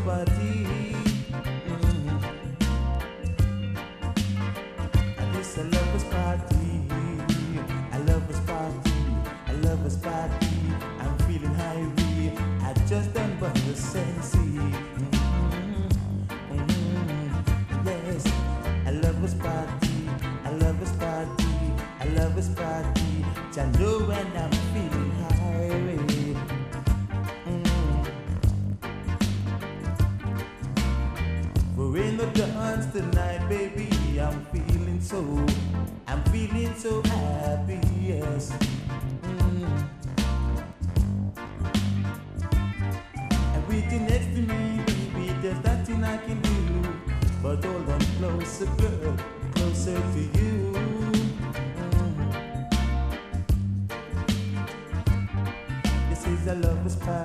party. This a lover's party. A lover's party. A lover's party. I'm feeling high. I just done but the sensei. Yes, a lover's party. A lover's party. A lover's party. I know when I'm feeling high. We're in the dance tonight, baby. I'm feeling so happy, yes. And with you next to me, baby, there's nothing I can do but hold on closer, girl, closer to you. This is a lover's party.